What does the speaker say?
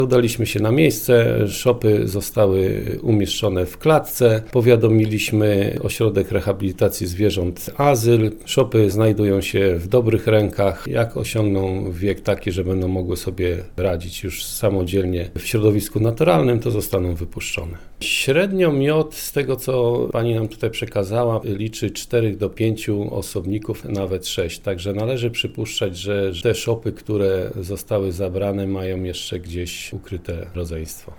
Udaliśmy się na miejsce, szopy zostały umieszczone w klatce, powiadomiliśmy Ośrodek Rehabilitacji Zwierząt Azyl. Szopy znajdują się w dobrych rękach. Jak osiągną wiek taki, że będą mogły sobie radzić już samodzielnie w środowisku naturalnym, to zostaną wypuszczone. Średnio miod, z tego co pani nam tutaj przekazała, liczy 4 do 5 osobników, nawet 6. Także należy przypuszczać, że te szopy, które zostały zabrane, mają jeszcze gdzieś ukryte rodzeństwo.